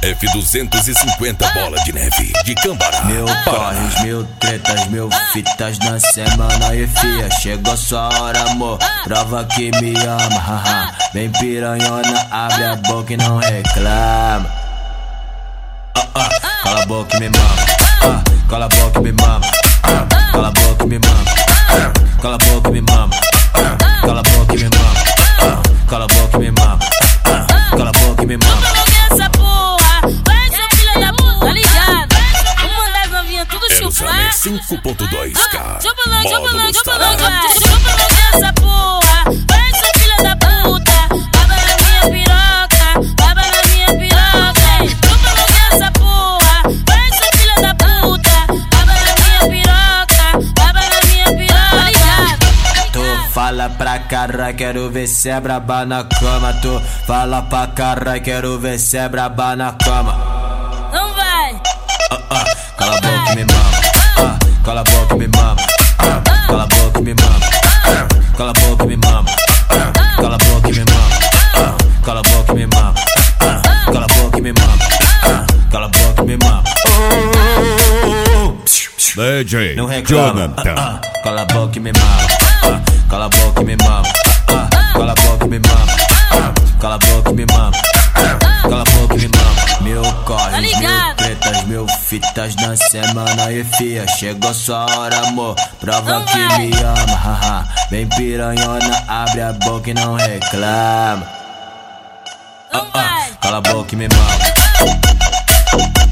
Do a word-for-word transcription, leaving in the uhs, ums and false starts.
F duzentos e cinquenta bola de neve de Cambará. Mil corres, mil tretas, mil fitas na semana e fia. Chegou sua hora, amor, prova que me ama, haha. Bem piranhona, abre a boca e não reclama. Ah, ah, cala a boca e me mama. Ah, cala a boca e me mama. Ah, cala a boca e me mama. Ah, cala a boca e me mama. Ah, cala a boca e me mama. Ah, cala a boca e me mama. Ah, cala a boca e me mama. Essa porra, vai seu filho da puta, tá ligado? Uma das novinhas tudo chupar. cinco ponto dois K. Chupa chupa chupa essa porra, vai seu filho da puta. Baba na minha piroca, baba na minha piroca. Chupa essa porra, vai seu filho da puta. Baba na minha piroca, baba na minha piroca, tá ligado? Tu fala pra caralho, quero ver se é braba na cama. Tu fala pra caralho, quero ver se é braba na cama. Não vai. Ah, ah, cala a boca e me mama. Ah, cala a boca e me mama. Ah, cala a boca e me mama. Ah, cala a boca e me mama. Ah, cala a boca e me mama. Ah, cala a boca e me mama. Ah, cala a boca e me mama. Ah, cala a boca e me mama. D J Não reclama. Jonathan. Ah, ah, cala a boca e me mama. Ah, cala a boca e me mama. Ah, cala a boca e me mama. Ah, cala a boca e me mama. Ah, cala a boca e me mama. Mil corres, mil tretas, mil fitas na semana e fia. Chegou sua hora, amor, prova que me ama, haha. Bem piranhona, abre a boca e não reclama. Ah, ah, cala a boca e me mama.